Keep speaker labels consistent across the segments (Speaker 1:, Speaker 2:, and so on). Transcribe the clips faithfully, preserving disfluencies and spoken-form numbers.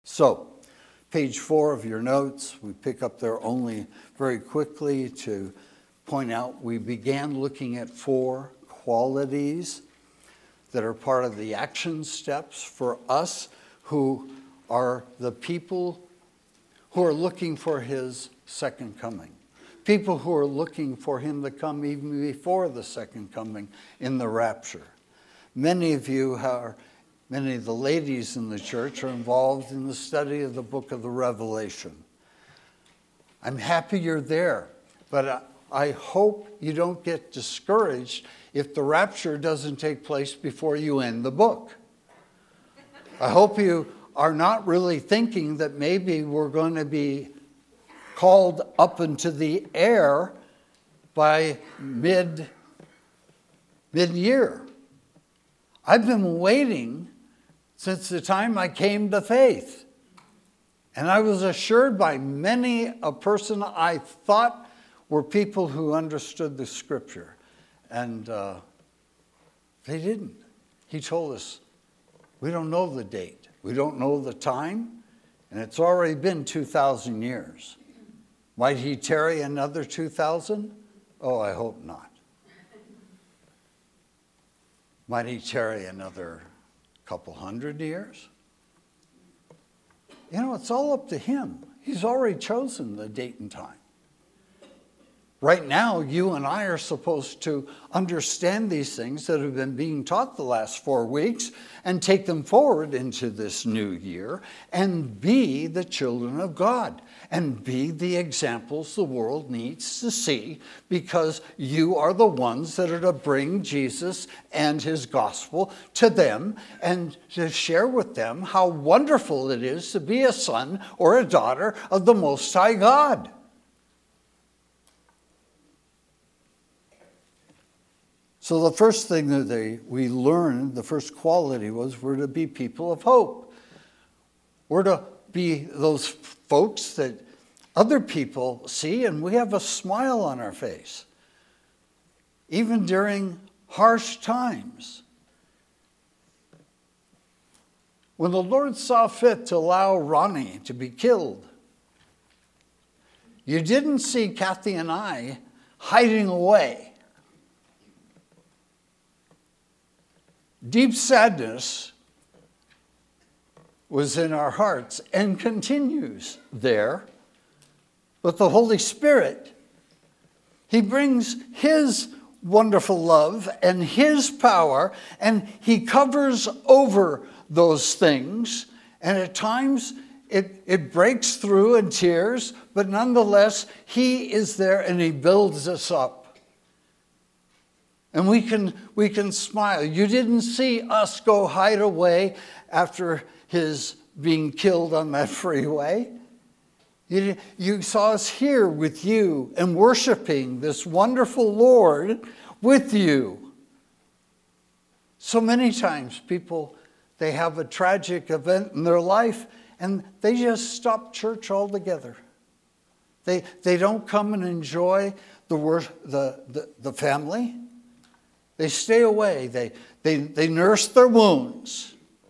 Speaker 1: So, page four of your notes, we pick up there only very quickly to point out we began looking at four qualities that are part of the action steps for us who are the people who are looking for his second coming. People who are looking for him to come even before the second coming in the rapture. Many of you are, many of the ladies in the church are involved in the study of the book of the Revelation. I'm happy you're there, but I hope you don't get discouraged if the rapture doesn't take place before you end the book. I hope you are not really thinking that maybe we're going to be called up into the air by mid, mid-year. I've been waiting since the time I came to faith. And I was assured by many a person I thought were people who understood the scripture. And uh, they didn't. He told us, we don't know the date. We don't know the time. And it's already been two thousand years. Might he tarry another two thousand? Oh, I hope not. Might he tarry another couple hundred years? You know, it's all up to him. He's already chosen the date and time. Right now, you and I are supposed to understand these things that have been being taught the last four weeks and take them forward into this new year and be the children of God and be the examples the world needs to see, because you are the ones that are to bring Jesus and his gospel to them and to share with them how wonderful it is to be a son or a daughter of the Most High God. So the first thing that they, we learned, the first quality was we're to be people of hope. We're to be those folks that other people see and we have a smile on our face, even during harsh times. When the Lord saw fit to allow Ronnie to be killed, you didn't see Kathy and I hiding away. Deep sadness was in our hearts and continues there. But the Holy Spirit, he brings his wonderful love and his power, and he covers over those things. And at times it, it breaks through in tears, but nonetheless, he is there and he builds us up. And we can we can smile. You didn't see us go hide away after his being killed on that freeway. You, you saw us here with you and worshiping this wonderful Lord with you. So many times people, they have a tragic event in their life and they just stop church altogether. They they don't come and enjoy the the the, the family. They stay away. They, they, they nurse their wounds.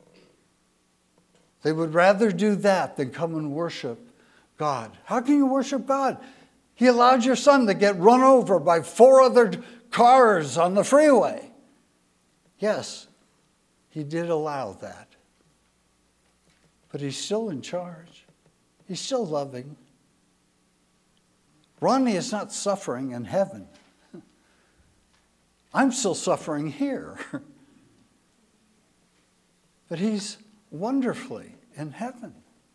Speaker 1: They would rather do that than come and worship God. How can you worship God? He allowed your son to get run over by four other cars on the freeway. Yes, he did allow that. But he's still in charge. He's still loving. Ronnie is not suffering in heaven. I'm still suffering here. But he's wonderfully in heaven.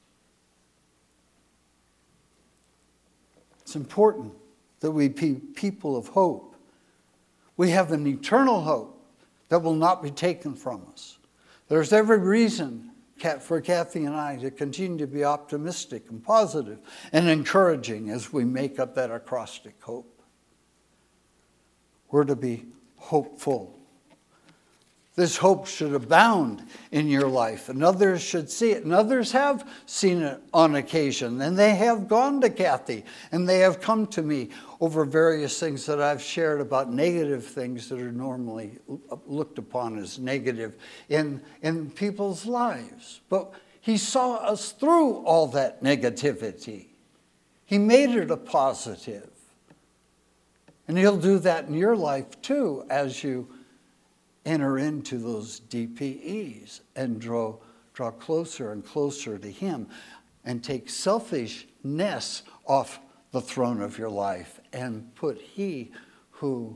Speaker 1: It's important that we be people of hope. We have an eternal hope that will not be taken from us. There's every reason for Kathy and I to continue to be optimistic and positive and encouraging as we make up that acrostic hope. We're to be hopeful. This hope should abound in your life, and others should see it, and others have seen it on occasion, and they have gone to Kathy, and they have come to me over various things that I've shared about negative things that are normally looked upon as negative in, in people's lives. But he saw us through all that negativity. He made it a positive. And he'll do that in your life too as you enter into those D P Es and draw, draw closer and closer to him and take selfishness off the throne of your life and put he who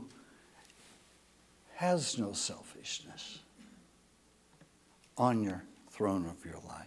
Speaker 1: has no selfishness on your throne of your life.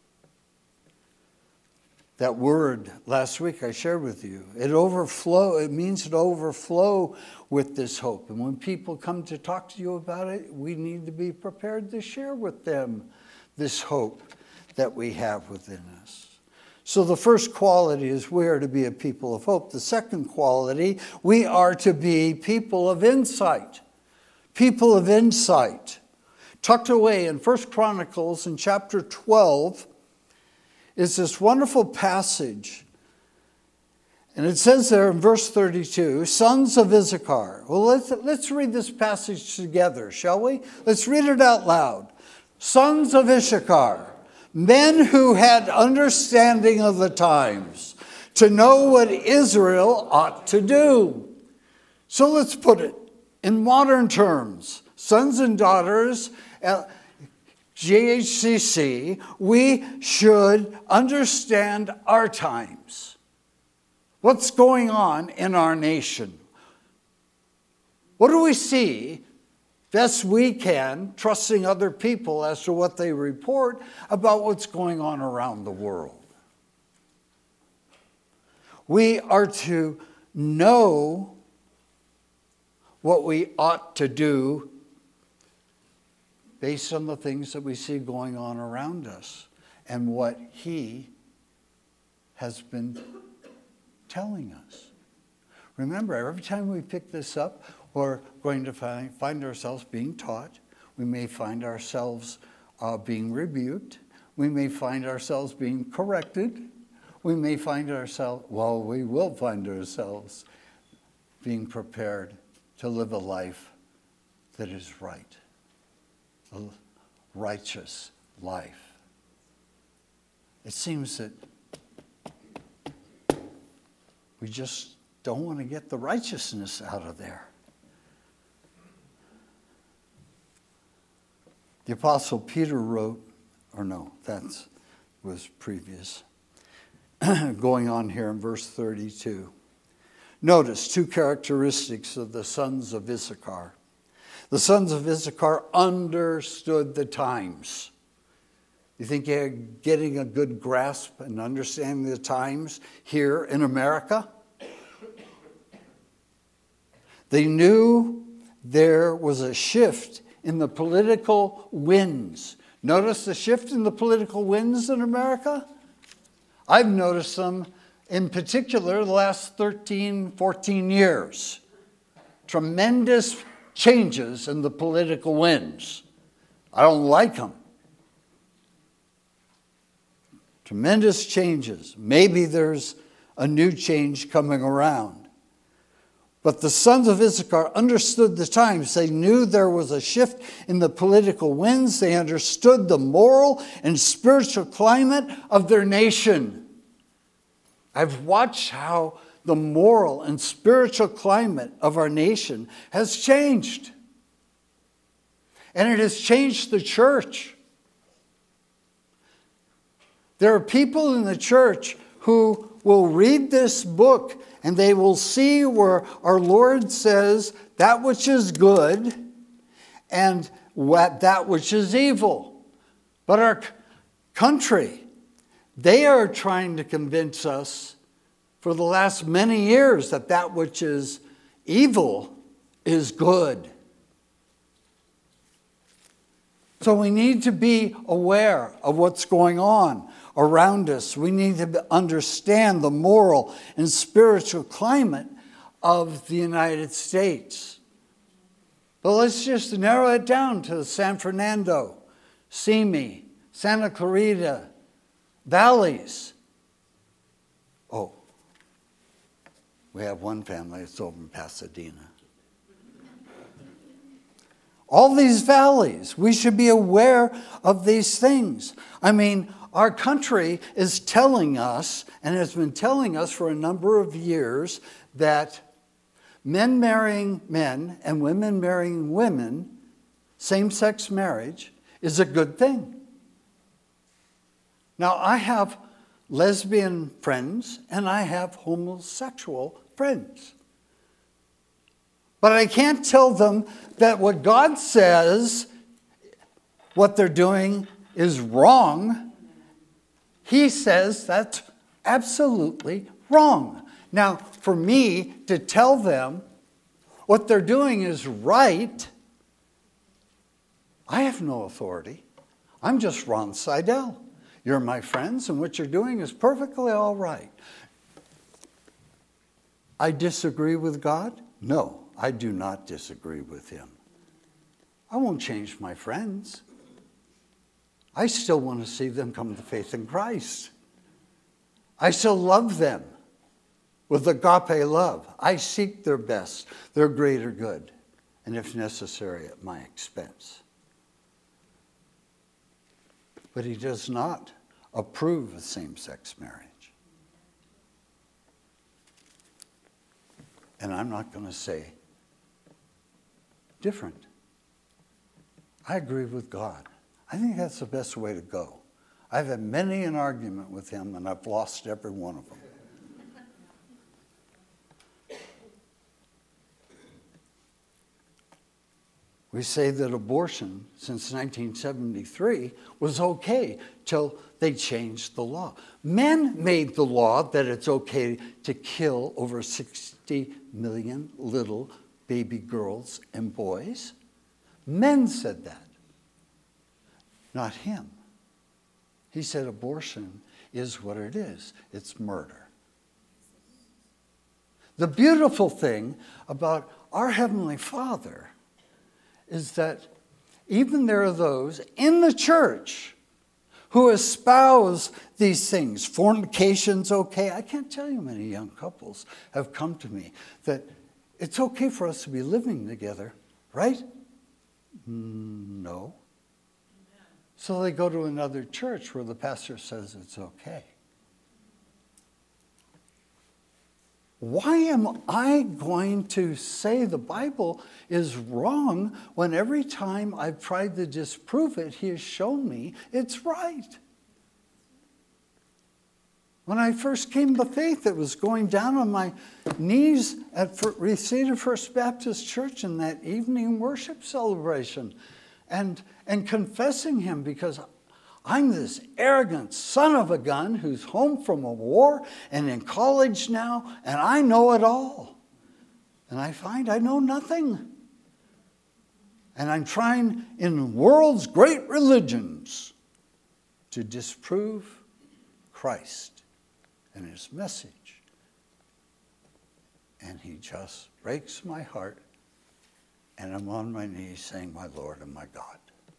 Speaker 1: That word last week I shared with you, it overflow, it means to overflow with this hope. And when people come to talk to you about it, we need to be prepared to share with them this hope that we have within us. So the first quality is we are to be a people of hope. The second quality, we are to be people of insight. People of insight. Tucked away in First Chronicles in chapter twelve, is this wonderful passage. And it says there in verse thirty-two, sons of Issachar. Well, let's, let's read this passage together, shall we? Let's read it out loud. Sons of Issachar, men who had understanding of the times, to know what Israel ought to do. So let's put it in modern terms. Sons and daughters, uh, G H C C, we should understand our times. What's going on in our nation? What do we see best we can, trusting other people as to what they report about what's going on around the world? We are to know what we ought to do based on the things that we see going on around us and what he has been telling us. Remember, every time we pick this up, we're going to find, find ourselves being taught. We may find ourselves uh, being rebuked. We may find ourselves being corrected. We may find ourselves, well, we will find ourselves being prepared to live a life that is right. A righteous life. It seems that we just don't want to get the righteousness out of there. The Apostle Peter wrote, or no, that was previous. Going on here in verse thirty-two. Notice two characteristics of the sons of Issachar. The sons of Issachar understood the times. You think you're getting a good grasp and understanding the times here in America? They knew there was a shift in the political winds. Notice the shift in the political winds in America? I've noticed them in particular the last thirteen, fourteen years. Tremendous changes in the political winds. I don't like them. Tremendous changes. Maybe there's a new change coming around. But the sons of Issachar understood the times. They knew there was a shift in the political winds. They understood the moral and spiritual climate of their nation. I've watched how the moral and spiritual climate of our nation has changed. And it has changed the church. There are people in the church who will read this book and they will see where our Lord says that which is good and what, that which is evil. But our country, they are trying to convince us for the last many years that that which is evil is good. So we need to be aware of what's going on around us. We need to understand the moral and spiritual climate of the United States. But let's just narrow it down to San Fernando, Simi, Santa Clarita, Valleys. Oh, we have one family that's over in Pasadena. All these valleys, we should be aware of these things. I mean, Our country is telling us, and has been telling us for a number of years, that men marrying men and women marrying women, same-sex marriage, is a good thing. Now, I have lesbian friends and I have homosexual friends. But I can't tell them that what God says, what they're doing is wrong. He says that's absolutely wrong. Now, for me to tell them what they're doing is right, I have no authority. I'm just Ron Seidel. You're my friends, and what you're doing is perfectly all right. I disagree with God? No, I do not disagree with him. I won't change my friends. I still want to see them come to faith in Christ. I still love them with agape love. I seek their best, their greater good, and if necessary, at my expense. But he does not approve of same-sex marriage. And I'm not going to say different. I agree with God. I think that's the best way to go. I've had many an argument with him, and I've lost every one of them. We say that abortion since nineteen seventy-three was okay till they changed the law. Men made the law that it's okay to kill over sixty million little baby girls and boys. Men said that, not him. He said abortion is what it is. It's murder. The beautiful thing about our Heavenly Father is that even there are those in the church who espouse these things. Fornication's okay. I can't tell you many young couples have come to me that it's okay for us to be living together, right? No. So they go to another church where the pastor says it's okay. Why am I going to say the Bible is wrong when every time I've tried to disprove it, he has shown me it's right? When I first came to faith, it was going down on my knees at Reseda First Baptist Church in that evening worship celebration and, and confessing him, because I'm this arrogant son of a gun who's home from a war and in college now, and I know it all. And I find I know nothing. And I'm trying in the world's great religions to disprove Christ and his message. And he just breaks my heart, and I'm on my knees saying, my Lord and my God.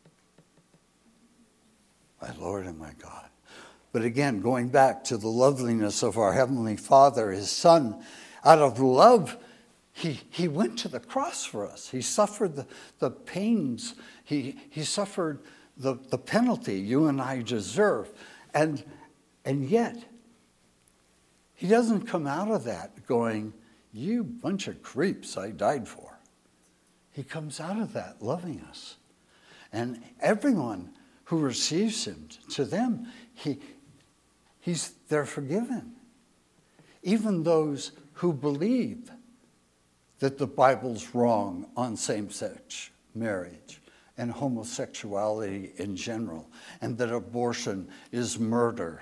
Speaker 1: My Lord and my God. But again, going back to the loveliness of our Heavenly Father, his Son, out of love, he, he went to the cross for us. He suffered the, the pains. He, he suffered the, the penalty you and I deserve. And, and yet, he doesn't come out of that going, you bunch of creeps I died for. He comes out of that loving us. And everyone who receives him, to them, he, he's, they're forgiven. Even those who believe that the Bible's wrong on same-sex marriage and homosexuality in general, and that abortion is murder.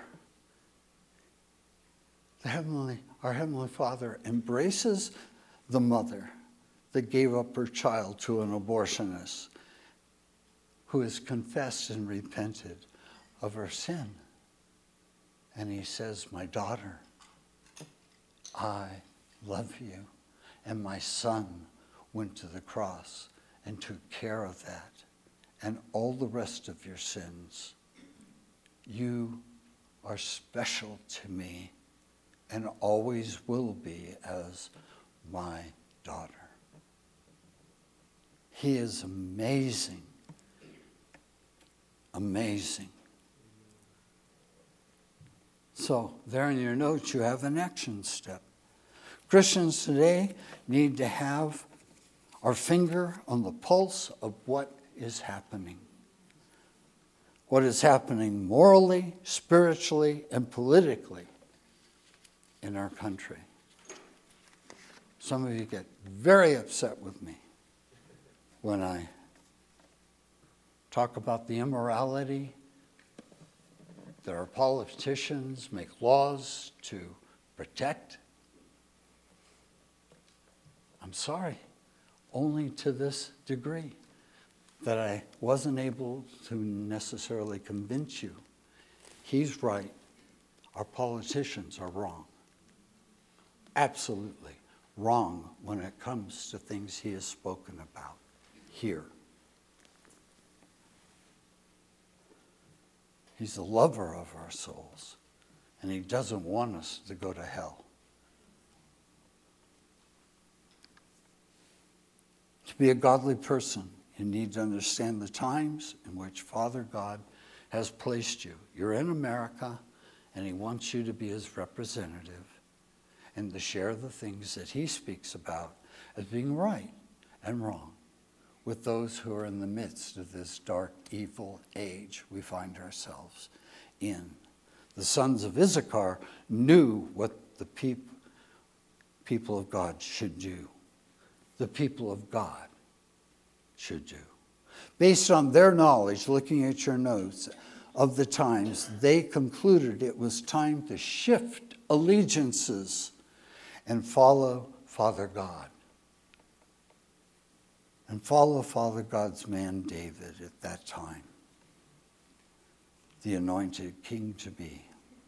Speaker 1: The Heavenly, our Heavenly Father embraces the mother that gave up her child to an abortionist, who has confessed and repented of her sin. And he says, my daughter, I love you. And my son went to the cross and took care of that. And all the rest of your sins. You are special to me and always will be as my daughter. He is amazing. Amazing. So there in your notes, you have an action step. Christians today need to have our finger on the pulse of what is happening. What is happening morally, spiritually, and politically in our country. Some of you get very upset with me when I talk about the immorality that our politicians make laws to protect. I'm sorry, only to this degree that I wasn't able to necessarily convince you. He's right. Our politicians are wrong. Absolutely wrong when it comes to things he has spoken about here. He's the lover of our souls, and he doesn't want us to go to hell. To be a godly person, you need to understand the times in which Father God has placed you. You're in America, and he wants you to be his representative and to share the things that he speaks about as being right and wrong with those who are in the midst of this dark, evil age we find ourselves in. The sons of Issachar knew what the peop- people of God should do. The people of God should do. Based on their knowledge, looking at your notes of the times, they concluded it was time to shift allegiances and follow Father God. And follow Father God's man David at that time, the anointed king to be.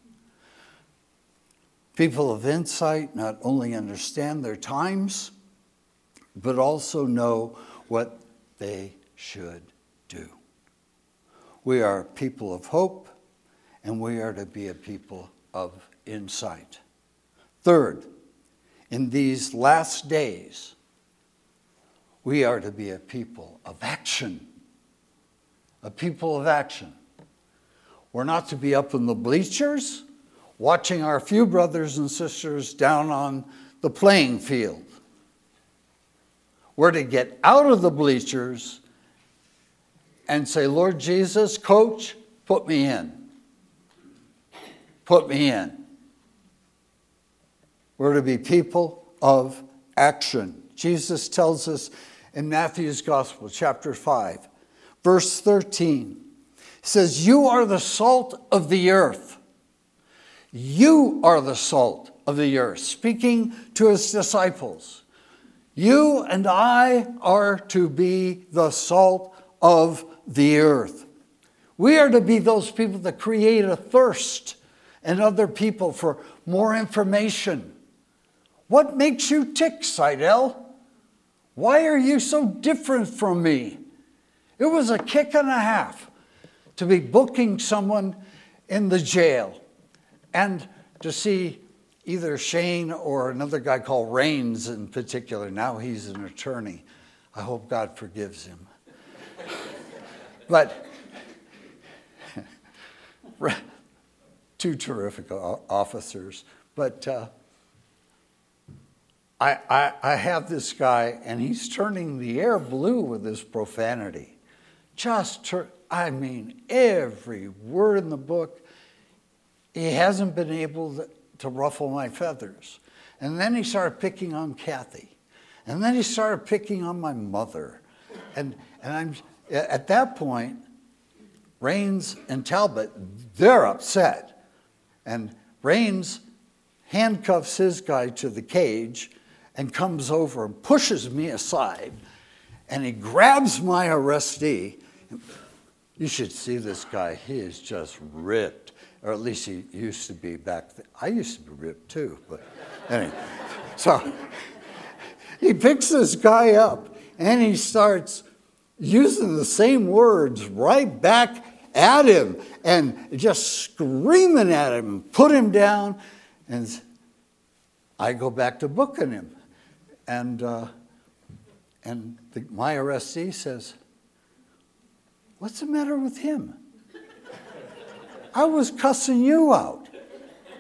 Speaker 1: People of insight not only understand their times, but also know what they should do. We are people of hope, and we are to be a people of insight. Third, in these last days, we are to be a people of action. A people of action. We're not to be up in the bleachers watching our few brothers and sisters down on the playing field. We're to get out of the bleachers and say, Lord Jesus, coach, put me in. Put me in. We're to be people of action. Jesus tells us in Matthew's Gospel, chapter five, verse thirteen, he says, you are the salt of the earth. You are the salt of the earth. Speaking to his disciples. You and I are to be the salt of the earth. We are to be those people that create a thirst in other people for more information. What makes you tick, Seidel? Why are you so different from me? It was a kick and a half to be booking someone in the jail and to see either Shane or another guy called Rains in particular. Now he's an attorney. I hope God forgives him. But two terrific officers. But uh, I, I, I have this guy, and he's turning the air blue with his profanity. Just, tur- I mean, every word in the book. He hasn't been able to, to ruffle my feathers. And then he started picking on Kathy. And then he started picking on my mother. And, and I'm at that point, Rains and Talbot, they're upset. And Rains handcuffs his guy to the cage and comes over and pushes me aside. And he grabs my arrestee. You should see this guy. He is just ripped. Or at least he used to be back then. I used to be ripped too. But anyway. So he picks this guy up and he starts using the same words right back at him and just screaming at him, put him down. And I go back to booking him. And uh, and the, my arrestee says, what's the matter with him? I was cussing you out.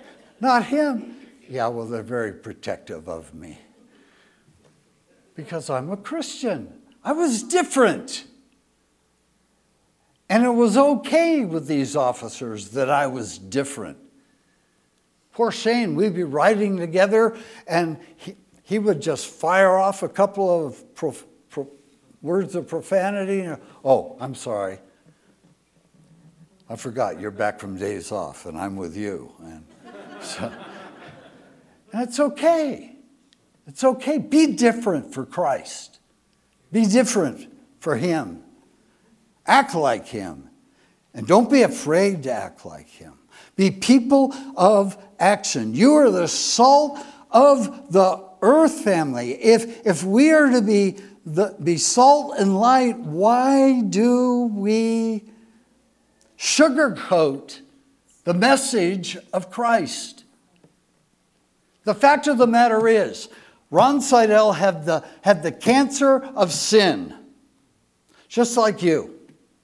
Speaker 1: Not him. Yeah, well, they're very protective of me. Because I'm a Christian. I was different. And it was okay with these officers that I was different. Poor Shane, we'd be riding together, and he, he would just fire off a couple of prof, pro, words of profanity. Oh, I'm sorry. I forgot you're back from days off, and I'm with you. And, so, and it's okay. It's okay. Be different for Christ. Be different for him. Act like him. And don't be afraid to act like him. Be people of action. You are the salt of the earth, family. If, if we are to be, the, be salt and light, why do we sugarcoat the message of Christ? The fact of the matter is, Ron Seidel had the, had the cancer of sin, just like you.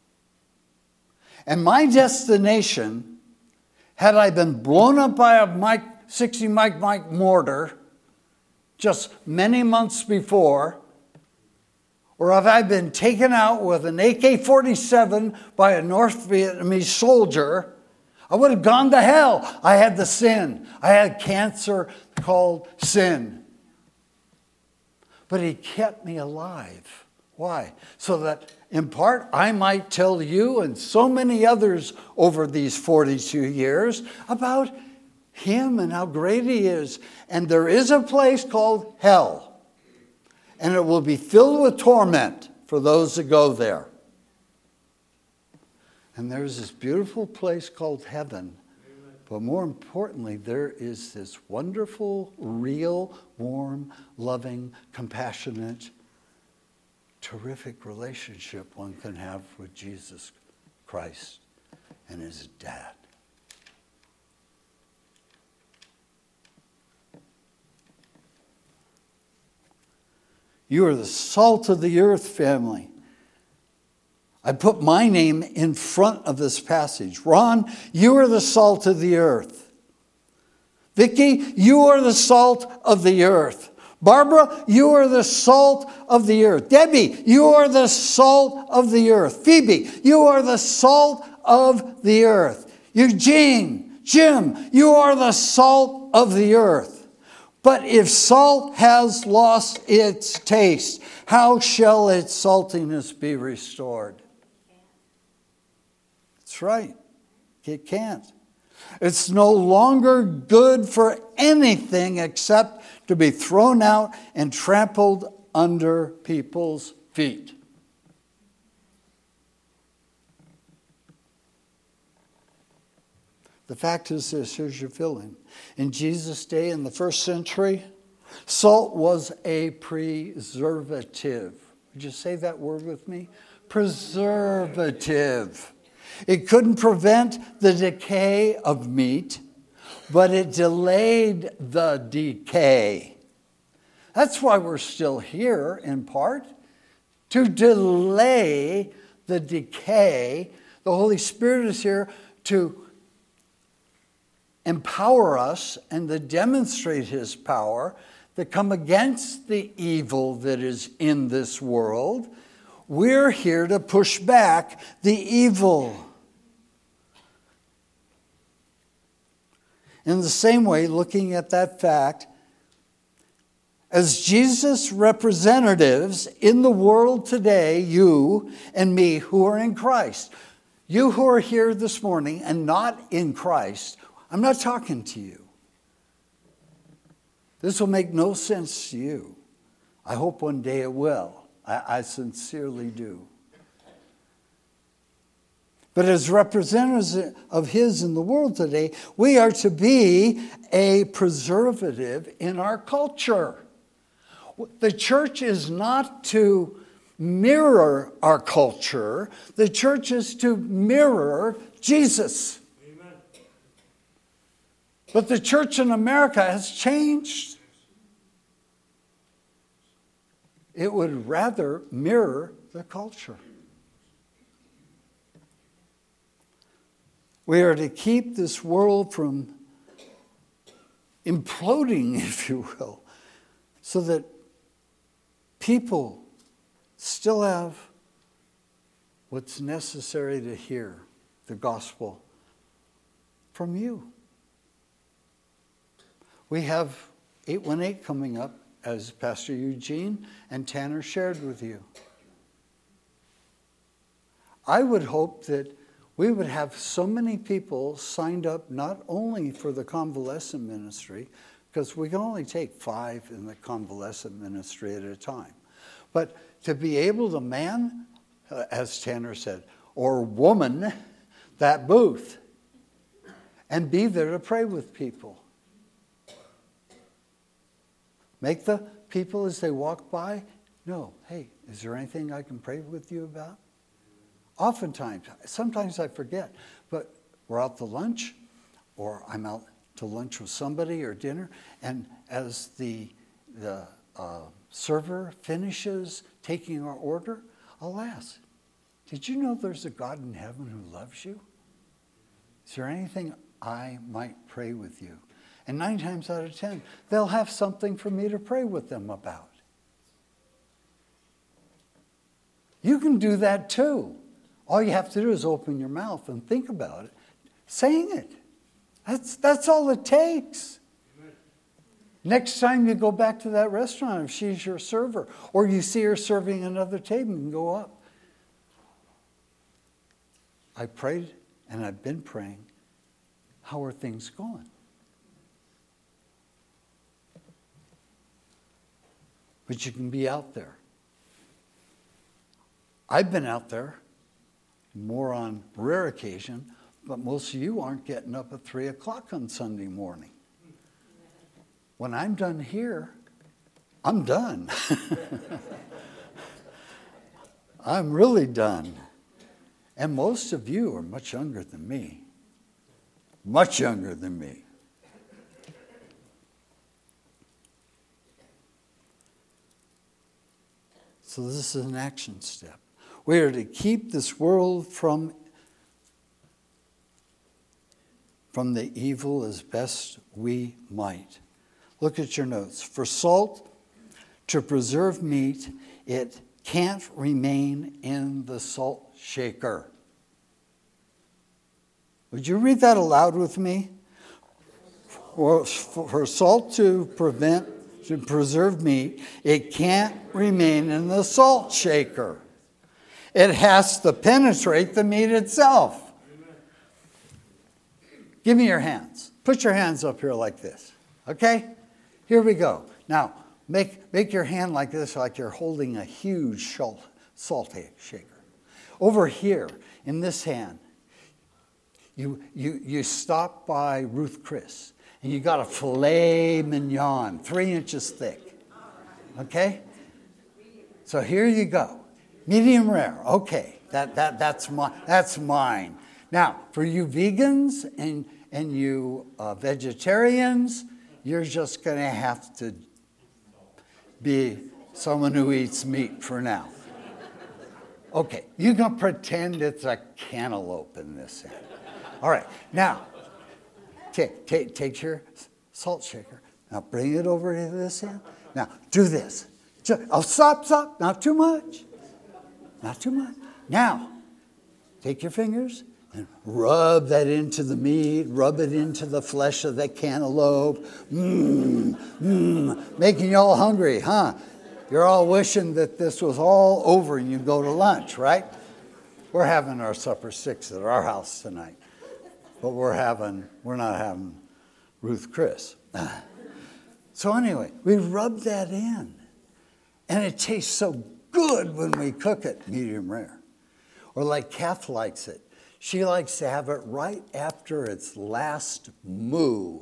Speaker 1: And my destination, had I been blown up by a Mike, sixty Mike Mike mortar just many months before, or have I been taken out with an A K forty-seven by a North Vietnamese soldier, I would have gone to hell. I had the sin. I had cancer called sin. But he kept me alive. Why? So that in part I might tell you and so many others over these forty-two years about him and how great he is. And there is a place called hell. And it will be filled with torment for those that go there. And there's this beautiful place called heaven. But more importantly, there is this wonderful, real, warm, loving, compassionate, terrific relationship one can have with Jesus Christ and his dad. You are the salt of the earth, family. I put my name in front of this passage. Ron, you are the salt of the earth. Vicky, you are the salt of the earth. Barbara, you are the salt of the earth. Debbie, you are the salt of the earth. Phoebe, you are the salt of the earth. Eugene, Jim, you are the salt of the earth. But if salt has lost its taste, how shall its saltiness be restored? That's right. It can't. It's no longer good for anything except to be thrown out and trampled under people's feet. The fact is this, here's your filling. In Jesus' day, in the first century, salt was a preservative. Would you say that word with me? Preservative. It couldn't prevent the decay of meat, but it delayed the decay. That's why we're still here, in part, to delay the decay. The Holy Spirit is here to empower us and to demonstrate his power, to come against the evil that is in this world. We're here to push back the evil. In the same way, looking at that fact, as Jesus' representatives in the world today, you and me who are in Christ, you who are here this morning and not in Christ, I'm not talking to you. This will make no sense to you. I hope one day it will. I, I sincerely do. But as representatives of his in the world today, we are to be a preservative in our culture. The church is not to mirror our culture. The church is to mirror Jesus. Amen. But the church in America has changed. It would rather mirror the culture. We are to keep this world from imploding, if you will, so that people still have what's necessary to hear the gospel from you. We have eight one eight coming up, as Pastor Eugene and Tanner shared with you. I would hope that we would have so many people signed up not only for the convalescent ministry, because we can only take five in the convalescent ministry at a time, but to be able to man, uh, as Tanner said, or woman, that booth and be there to pray with people. Make the people, as they walk by, know, hey, is there anything I can pray with you about? Oftentimes, sometimes I forget, but we're out to lunch, or I'm out to lunch with somebody or dinner, and as the, the uh, server finishes taking our order, I'll ask, did you know there's a God in heaven who loves you? Is there anything I might pray with you? And nine times out of ten, they'll have something for me to pray with them about. You can do that too. All you have to do is open your mouth and think about it, saying it. That's, that's all it takes. Amen. Next time you go back to that restaurant, if she's your server, or you see her serving another table, you can go up. I prayed, and I've been praying. How are things going? But you can be out there. I've been out there more on rare occasion, but most of you aren't getting up at three o'clock on Sunday morning. When I'm done here, I'm done. I'm really done. And most of you are much younger than me. Much younger than me. So this is an action step. We are to keep this world from, from the evil as best we might. Look at your notes. For salt to preserve meat, it can't remain in the salt shaker. Would you read that aloud with me? For, for salt to prevent to preserve meat, it can't remain in the salt shaker. It has to penetrate the meat itself. Amen. Give me your hands. Put your hands up here like this. Okay? Here we go. Now, make, make your hand like this, like you're holding a huge salt, salt shaker. Over here, in this hand, you, you, you stop by Ruth Chris. And you got a filet mignon, three inches thick. Okay? So here you go. Medium rare. Okay. That that that's my that's mine. Now, for you vegans and and you uh, vegetarians, you're just going to have to be someone who eats meat for now. Okay. You can pretend it's a cantaloupe in this end. All right. Now, Take, take, take your salt shaker. Now bring it over to this end. Now do this. Just, oh, stop, stop. Not too much. Not too much. Now, take your fingers and rub that into the meat. Rub it into the flesh of that cantaloupe. Mmm, mmm. Making you all hungry, huh? You're all wishing that this was all over and you go to lunch, right? We're having our supper six at our house tonight. But we're having, we're not having Ruth Chris. So anyway, we rub that in. And it tastes so good when we cook it medium rare. Or like Kath likes it. She likes to have it right after its last moo.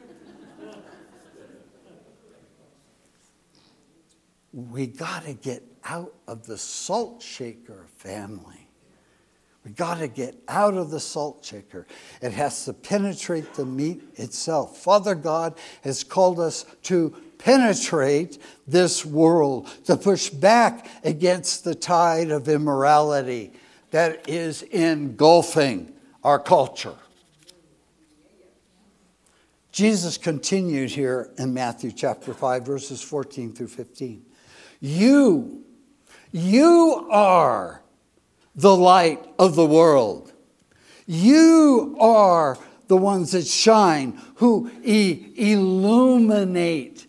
Speaker 1: We got to get out of the salt shaker, family. We got to get out of the salt shaker. It has to penetrate the meat itself. Father God has called us to penetrate this world, to push back against the tide of immorality that is engulfing our culture. Jesus continued here in Matthew chapter five, verses fourteen through fifteen. You, you are the light of the world. You are the ones that shine, who e- illuminate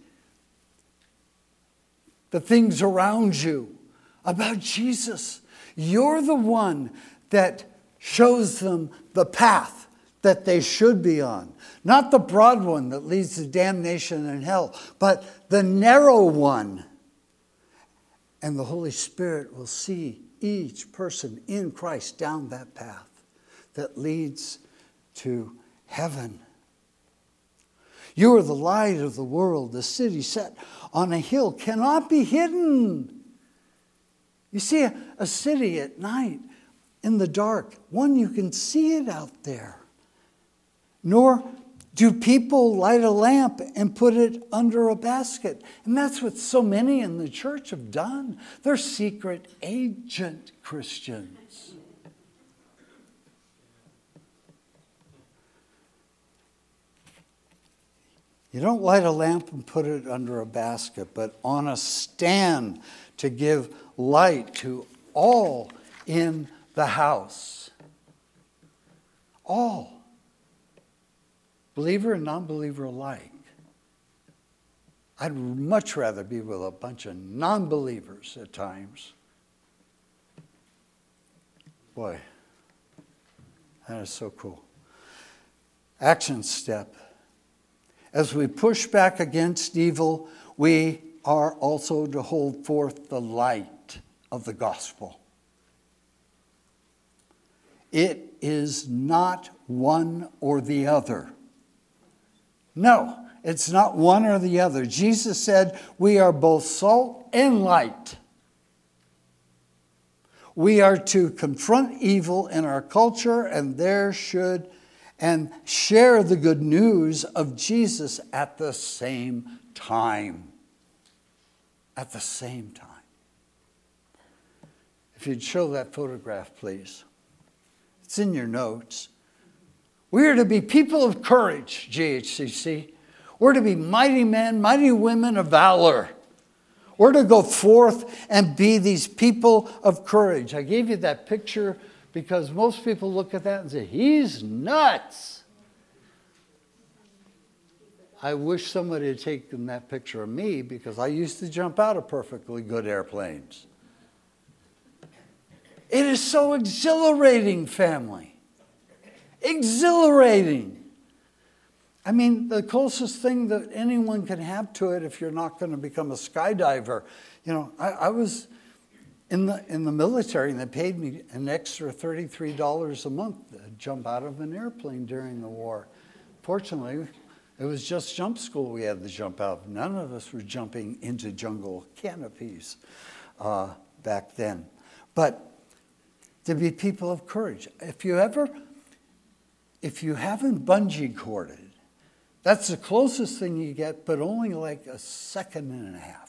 Speaker 1: the things around you about Jesus. You're the one that shows them the path that they should be on. Not the broad one that leads to damnation and hell, but the narrow one. And the Holy Spirit will see each person in Christ down that path that leads to heaven. You are the light of the world. The city set on a hill cannot be hidden. You see a, a city at night in the dark. One, you can see it out there. Nor do people light a lamp and put it under a basket. And that's what so many in the church have done. They're secret agent Christians. You don't light a lamp and put it under a basket, but on a stand to give light to all in the house. All. Believer and non-believer alike. I'd much rather be with a bunch of non-believers at times. Boy, that is so cool. Action step. As we push back against evil, we are also to hold forth the light of the gospel. It is not one or the other. No, it's not one or the other. Jesus said we are both salt and light. We are to confront evil in our culture, and there should and share the good news of Jesus at the same time. At the same time. If you'd show that photograph, please. It's in your notes. We are to be people of courage, G H C C. We're to be mighty men, mighty women of valor. We're to go forth and be these people of courage. I gave you that picture because most people look at that and say, he's nuts. I wish somebody had taken that picture of me because I used to jump out of perfectly good airplanes. It is so exhilarating, family. Exhilarating. I mean, the closest thing that anyone can have to it if you're not going to become a skydiver. You know, I, I was in the in the military and they paid me an extra thirty-three dollars a month to jump out of an airplane during the war. Fortunately, it was just jump school we had to jump out. None of us were jumping into jungle canopies uh, back then. But to be people of courage. If you ever, if you haven't bungee corded, that's the closest thing you get, but only like a second and a half.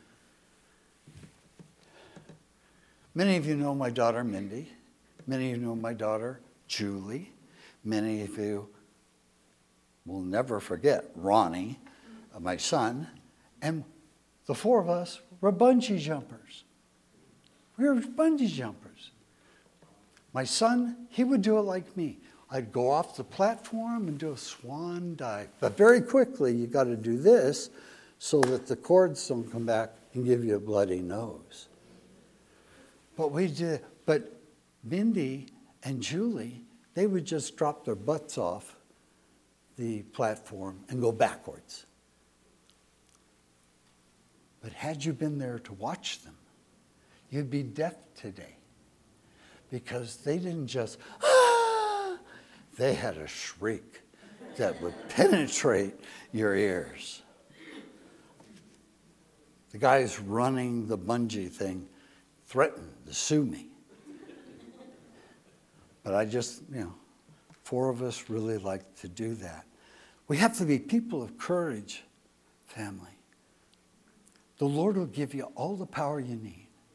Speaker 1: Many of you know my daughter, Mindy. Many of you know my daughter, Julie. Many of you will never forget Ronnie, my son. And the four of us were bungee jumpers. We were bungee jumpers. My son, he would do it like me. I'd go off the platform and do a swan dive. But very quickly, you got to do this so that the cords don't come back and give you a bloody nose. But we did. But Mindy and Julie, they would just drop their butts off the platform and go backwards. But had you been there to watch them, you'd be deaf today. Because they didn't just, ah! They had a shriek that would penetrate your ears. The guys running the bungee thing threatened to sue me. But I just, you know, four of us really like to do that. We have to be people of courage, family. The Lord will give you all the power you need.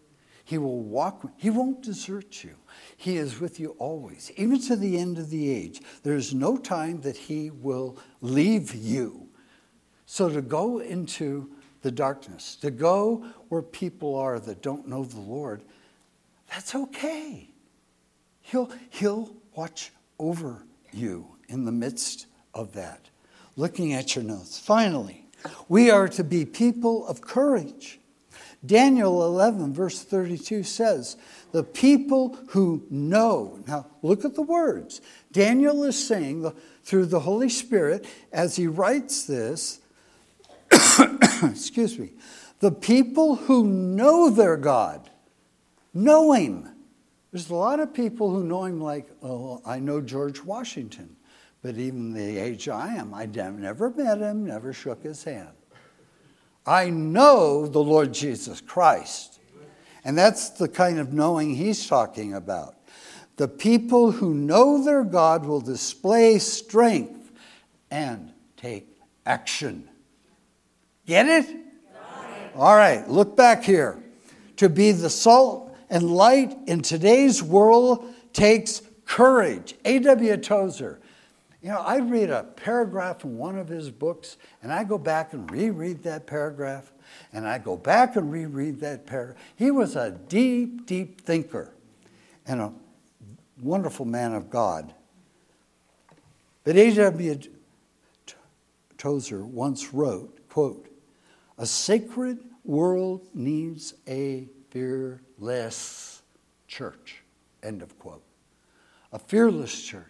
Speaker 1: He will walk. He won't desert you. He is with you always, even to the end of the age. There is no time that he will leave you. So to go into the darkness, to go where people are that don't know the Lord, that's okay. He'll, he'll watch over you in the midst of that. Looking at your notes. Finally, we are to be people of courage. Daniel eleven, verse thirty-two says, the people who know. Now, look at the words. Daniel is saying the, through the Holy Spirit, as he writes this, excuse me, the people who know their God, know him. There's a lot of people who know him like, oh, I know George Washington. But even the age I am, I never met him, never shook his hand. I know the Lord Jesus Christ. And that's the kind of knowing he's talking about. The people who know their God will display strength and take action. Get it? All right, look back here. To be the salt and light in today's world takes courage. A W Tozer. You know, I read a paragraph in one of his books, and I go back and reread that paragraph, and I go back and reread that paragraph. He was a deep, deep thinker and a wonderful man of God. But A W Tozer once wrote, quote, a sacred world needs a fearless church, end of quote. A fearless church.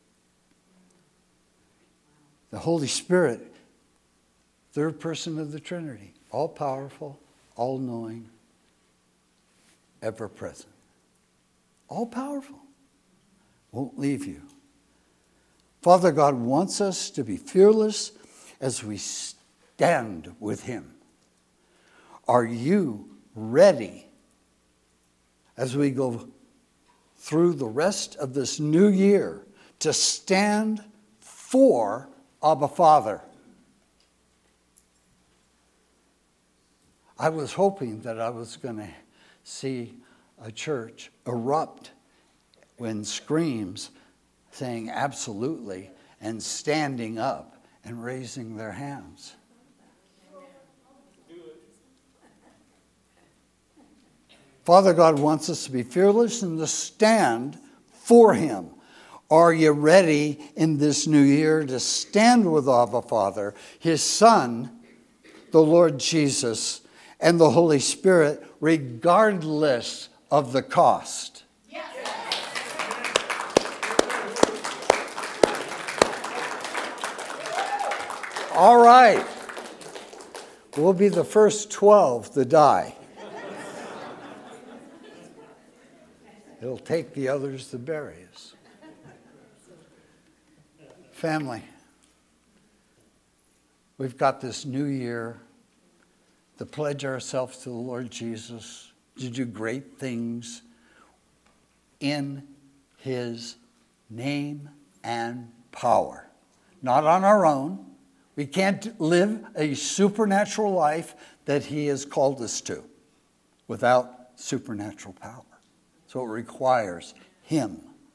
Speaker 1: The Holy Spirit, third person of the Trinity, all-powerful, all-knowing, ever-present. All-powerful. Won't leave you. Father God wants us to be fearless as we stand with him. Are you ready as we go through the rest of this new year to stand for Abba Father? I was hoping that I was going to see a church erupt when screams saying absolutely and standing up and raising their hands. Father God wants us to be fearless and to stand for him. Are you ready in this new year to stand with Abba Father, his Son, the Lord Jesus, and the Holy Spirit, regardless of the cost? Yes. All right. We'll be the first twelve to die. It'll take the others to bury us. Family, we've got this new year to pledge ourselves to the Lord Jesus, to do great things in his name and power. Not on our own. We can't live a supernatural life that he has called us to without supernatural power. So it requires him.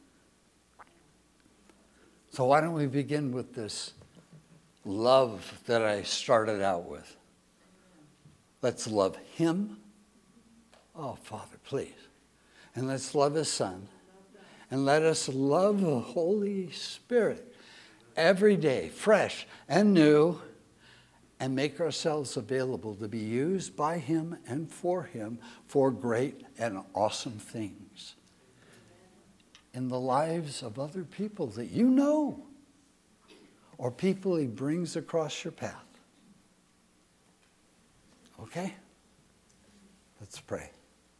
Speaker 1: So why don't we begin with this love that I started out with? Let's love him. Oh, Father, please. And let's love his Son. And let us love the Holy Spirit every day, fresh and new, and make ourselves available to be used by him and for him for great and awesome things in the lives of other people that you know, or people he brings across your path. Okay? Let's pray.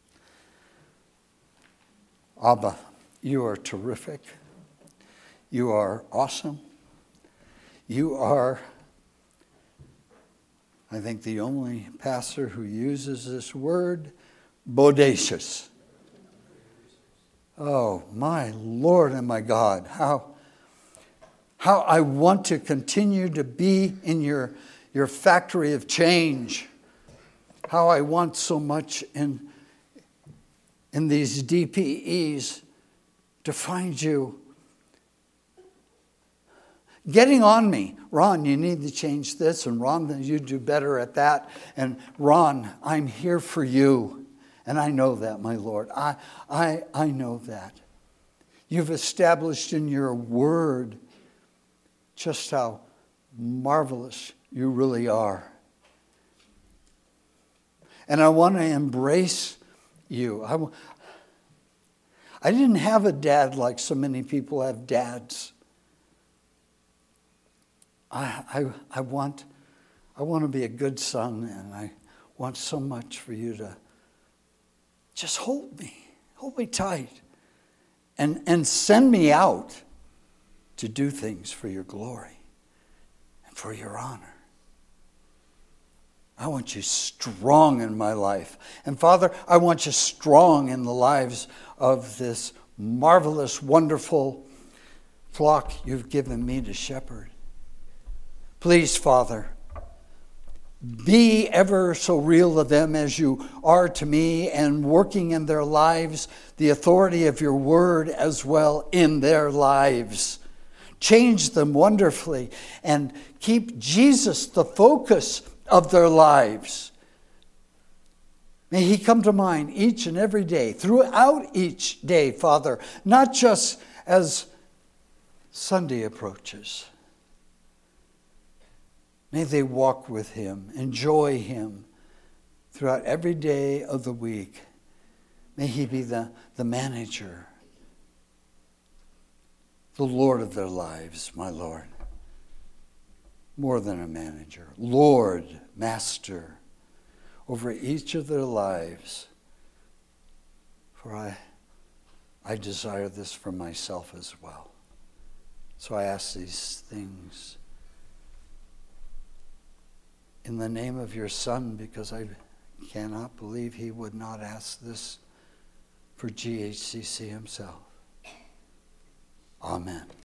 Speaker 1: Abba, you are terrific. You are awesome. You are, I think, the only pastor who uses this word, bodacious. Oh, my Lord and my God, how, how I want to continue to be in your, your factory of change. How I want so much in, in these D P Es to find you getting on me. Ron, you need to change this, and Ron, you do better at that. And Ron, I'm here for you. And I know that, my Lord. I, I, I know that. You've established in your word just how marvelous you really are. And I want to embrace you. I, I didn't have a dad like so many people have dads. I, I, I want I want to be a good son, and I want so much for you to just hold me, hold me tight, and, and send me out to do things for your glory and for your honor. I want you strong in my life. And Father, I want you strong in the lives of this marvelous, wonderful flock you've given me to shepherd. Please, Father, be ever so real to them as you are to me, and working in their lives the authority of your word as well in their lives. Change them wonderfully and keep Jesus the focus of their lives. May he come to mind each and every day, throughout each day, Father, not just as Sunday approaches. May they walk with him, enjoy him throughout every day of the week. May he be the, the manager, the Lord of their lives, my Lord. More than a manager, Lord, Master, over each of their lives. For I, I desire this for myself as well. So I ask these things in the name of your Son, because I cannot believe he would not ask this for G H C C himself. Amen.